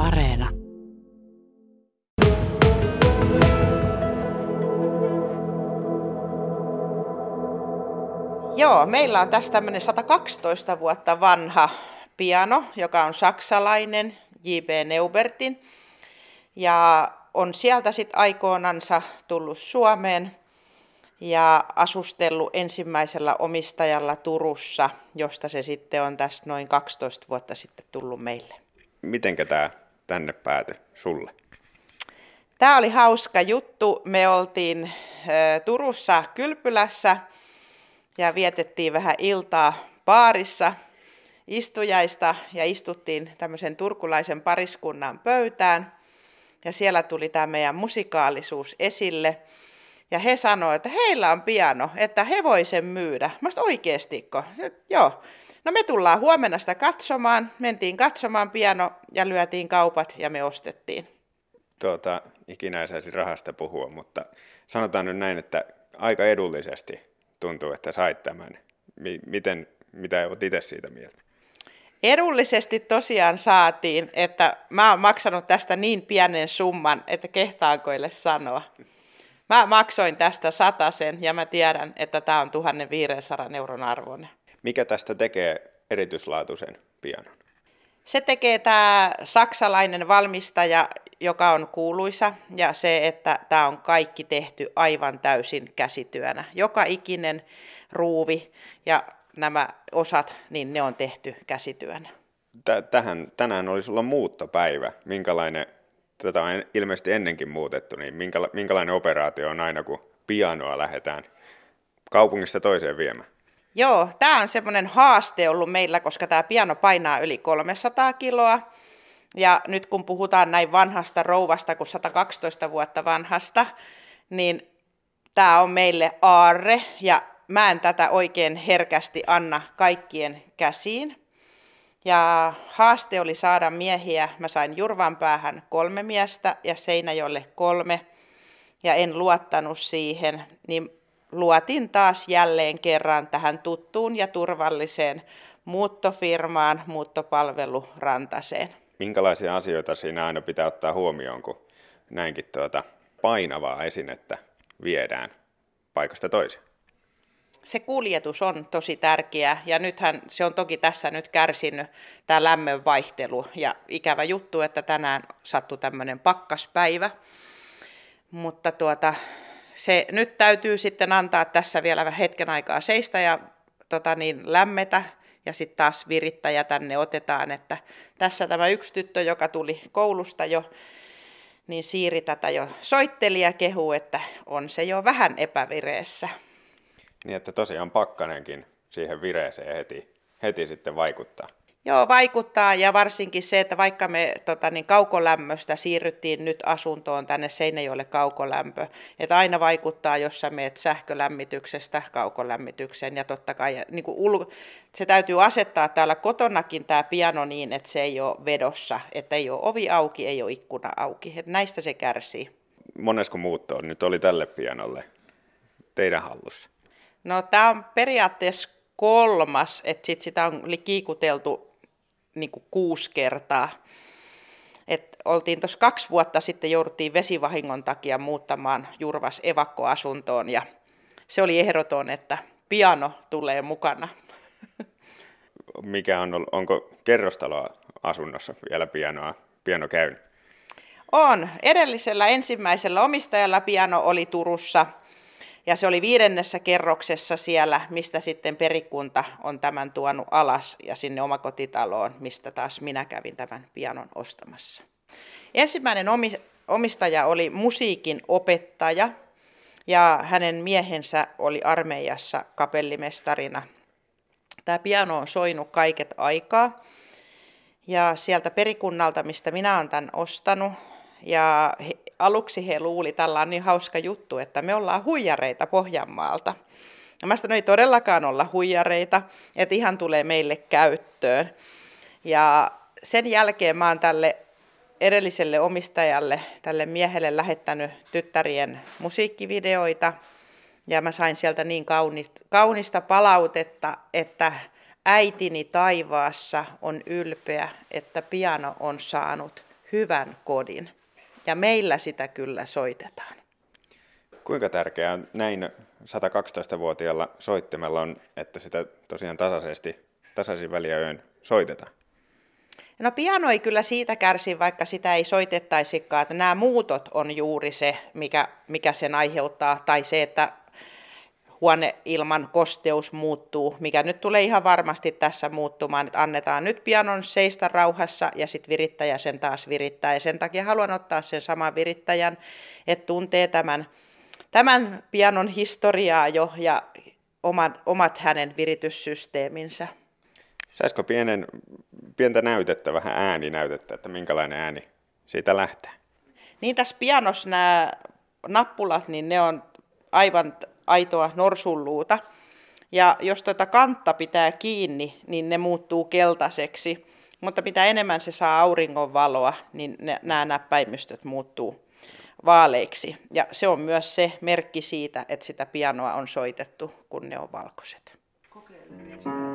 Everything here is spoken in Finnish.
Areena. Joo, meillä on tässä tämmöinen 112 vuotta vanha piano, joka on saksalainen, J.B. Neubertin. Ja on sieltä sitten aikoinansa tullut Suomeen ja asustellut ensimmäisellä omistajalla Turussa, josta se sitten on tässä noin 12 vuotta sitten tullut meille. Mitenkä tämä tänne päätyi sulle? Tämä oli hauska juttu. Me oltiin Turussa Kylpylässä ja vietettiin vähän iltaa baarissa istujaista ja istuttiin tämmöisen turkulaisen pariskunnan pöytään. Ja siellä tuli tämä meidän musikaalisuus esille. Ja he sanoivat, että heillä on piano, että he voi sen myydä. Mä sanoin, oikeastiko? Joo. No me tullaan huomenna sitä katsomaan. Mentiin katsomaan piano ja lyötiin kaupat ja me ostettiin. Ikinä ei saisi rahasta puhua, mutta sanotaan nyt näin, että aika edullisesti tuntuu, että sait tämän. Mitä olet itse siitä mieltä? Edullisesti tosiaan saatiin, että mä oon maksanut tästä niin pienen summan, että kehtaankoille sanoa. Mä maksoin tästä 100 ja mä tiedän, että tämä on 1 500 euron arvoinen. Mikä tästä tekee erityislaatuisen pianon? Se tekee tämä saksalainen valmistaja, joka on kuuluisa, ja se, että tämä on kaikki tehty aivan täysin käsityönä. Joka ikinen ruuvi ja nämä osat, niin ne on tehty käsityönä. Tänään oli sulla muuttopäivä. Tätä on ilmeisesti ennenkin muutettu, niin minkälainen operaatio on aina, kun pianoa lähdetään kaupungista toiseen viemään? Joo, tämä on semmoinen haaste ollut meillä, koska tämä piano painaa yli 300 kiloa. Ja nyt kun puhutaan näin vanhasta rouvasta kuin 112 vuotta vanhasta, niin tämä on meille aarre ja mä en tätä oikein herkästi anna kaikkien käsiin. Ja haaste oli saada miehiä. Mä sain Jurvanpäähän 3 miestä ja Seinäjoelle 3. Ja en luottanut siihen, niin luotin taas jälleen kerran tähän tuttuun ja turvalliseen muuttofirmaan, muuttopalvelu Rantaseen. Minkälaisia asioita siinä aina pitää ottaa huomioon, kun näinkin painavaa esinettä viedään paikasta toiseen? Se kuljetus on tosi tärkeää ja nythän se on toki tässä nyt kärsinyt tämä lämmönvaihtelu ja ikävä juttu, että tänään sattui tämmöinen pakkaspäivä, mutta se nyt täytyy sitten antaa tässä vielä hetken aikaa seistä ja lämmetä ja sitten taas virittäjä tänne otetaan, että tässä tämä yksi tyttö, joka tuli koulusta jo, niin Siiri tätä jo soitteli ja kehuu, että on se jo vähän epävireessä. Niin, että tosiaan pakkanenkin siihen vireeseen heti sitten vaikuttaa. Joo, vaikuttaa ja varsinkin se, että vaikka me kaukolämmöstä siirryttiin nyt asuntoon tänne Seinäjoelle kaukolämpö, että aina vaikuttaa, jos sä meet sähkölämmityksestä kaukolämmitykseen ja totta kai niin se täytyy asettaa täällä kotonakin tämä piano niin, että se ei ole vedossa, että ei ole ovi auki, ei ole ikkuna auki, että näistä se kärsii. Monesko muutto nyt oli tälle pianolle teidän hallussa? No tämä on periaatteessa 3, että sitä on kiikuteltu niin kuin 6 kertaa. Oltiin tuossa 2 vuotta sitten, jouduttiin vesivahingon takia muuttamaan Jurvas evakkoasuntoon ja se oli ehdoton, että piano tulee mukana. Onko kerrostaloasunnossa vielä piano käynyt? On. Edellisellä ensimmäisellä omistajalla piano oli Turussa. Ja se oli 5. kerroksessa siellä, mistä sitten perikunta on tämän tuonut alas ja sinne omakotitaloon, mistä taas minä kävin tämän pianon ostamassa. Ensimmäinen omistaja oli musiikin opettaja ja hänen miehensä oli armeijassa kapellimestarina. Tämä piano on soinut kaiket aikaa ja sieltä perikunnalta, mistä minä olen tämän ostanut, ja aluksi he luuli, tällä on niin hauska juttu, että me ollaan huijareita Pohjanmaalta. Ja mä sanoin, ei todellakaan olla huijareita, että ihan tulee meille käyttöön. Ja sen jälkeen mä oon tälle edelliselle omistajalle, tälle miehelle lähettänyt tyttärien musiikkivideoita. Ja mä sain sieltä niin kaunista palautetta, että äitini taivaassa on ylpeä, että piano on saanut hyvän kodin. Ja meillä sitä kyllä soitetaan. Kuinka tärkeää näin 112-vuotiaalla soittimella on, että sitä tosiaan tasaisin väliajoin soitetaan? No piano ei kyllä siitä kärsi, vaikka sitä ei soitettaisikaan, että nämä muutot on juuri se, mikä sen aiheuttaa, tai se, että huoneilman kosteus muuttuu, mikä nyt tulee ihan varmasti tässä muuttumaan, että annetaan nyt pianon seistä rauhassa ja sitten virittäjä sen taas virittää. Ja sen takia haluan ottaa sen saman virittäjän, että tuntee tämän pianon historiaa jo ja omat hänen virityssysteeminsä. Saisiko pientä näytettä, vähän ääninäytettä, että minkälainen ääni siitä lähtee? Niin tässä pianossa nämä nappulat, niin ne on aivan aitoa norsunluuta. Ja jos kantta pitää kiinni, niin ne muuttuu keltaiseksi. Mutta mitä enemmän se saa auringonvaloa, niin nämä näppäimistöt muuttuu vaaleiksi. Ja se on myös se merkki siitä, että sitä pianoa on soitettu, kun ne on valkoiset. Kokeilemme.